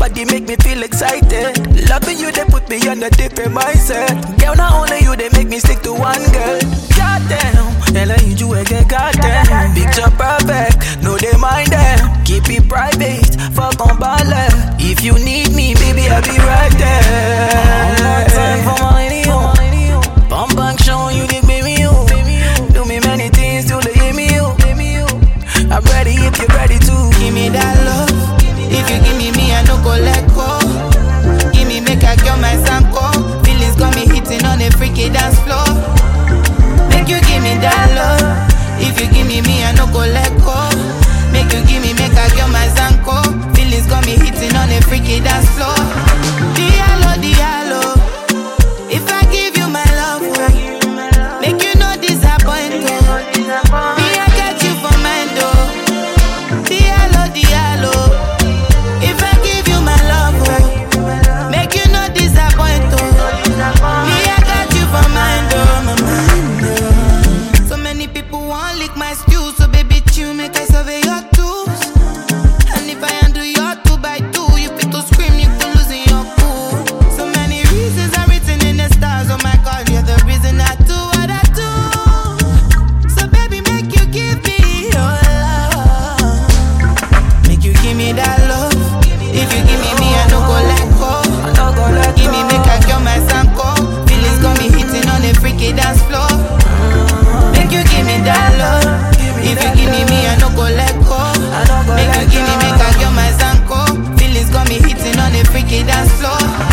body make me feel excited. Loving you, they put me on a different mindset. Girl, not only you, they make me stick to one girl. Goddamn, and I need you again, goddamn. Picture perfect, no they mind them. Keep it private, fuck on ballet. If you need me, baby, I'll be right there. One more time for my radio. Bump back, showing you the baby you. Do me many things till they hear me you. I'm ready if you're ready to. Give me that love. If you give me, I no go let go. Give me, make I kill my sanko. Feelings got me hitting on a freaky dance floor. Make you give me that love. If you give me, I no go let go. Make you give me, make I kill my sanko. Feelings got me hitting on a freaky dance floor. Diallo, diallo. If I give you my love, make you no disappoint. Me, I got you for mine, though. Diallo, diallo. If I give you my love, make you no disappoint. Me, I got you for mine, though. My mind, though. So many people want lick my stew, so baby, chew, make I survey your tools. And if I undo your 2x2, you fit to scream, you could lose in your cool. So many reasons are written in the stars. Oh my God, you're the reason I do what I do. So baby, make you give me your love. Make you give me that love. If you give me, I no go let go. Give me, make I kill my sanko. Feelings got me hitting on a freaky dance floor. Make you give me that love. If you give me, I no go let go. Make you give me, make I kill my sanko. Feelings got me hitting on a freaky dance floor.